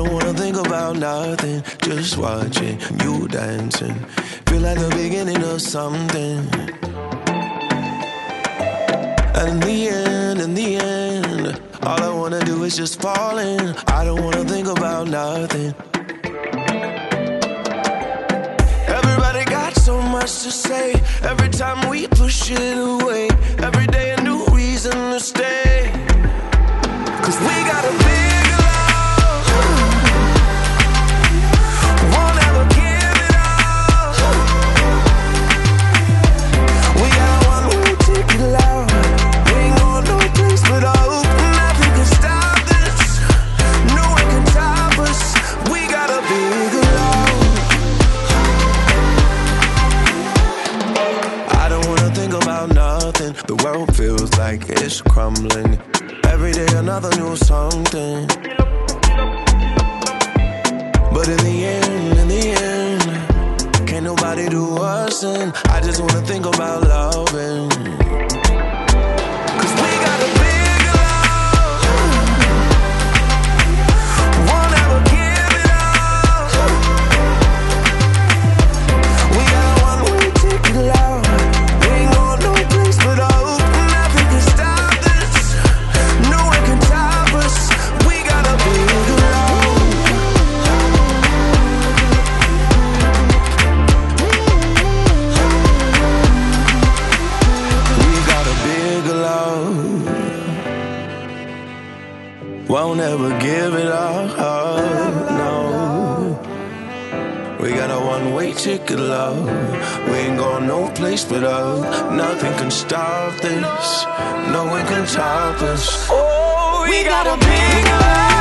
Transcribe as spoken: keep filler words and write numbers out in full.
don't wanna think about nothing, just watching you dancing. Feel like the beginning of something. And in the end, in the end, all I wanna do is just fall in. I don't wanna think about nothing. Everybody got so much to say. Every time we push it away. Every day a new reason to stay. Cause we got a big love. Won't ever give it up. We got one way ticket loud. We ain't going no place but up. Nothing can stop this. No one can top us. We got a big love. I don't wanna think about nothing. The world feels like it's crumbling. Every day another new something. But in the end, in the end, can't nobody do us in. I just wanna think about loving. Cause we got a big love. Won't ever give it up. We got one way ticket loud. We ain't going no place but up. Nothing can stop this. No one can top us. We got a big love. We got a big love. Won't ever give it up, no. We got a one-way ticket, love. We ain't going no place but up. Nothing can stop this. No one can top us. Oh, we got a big love.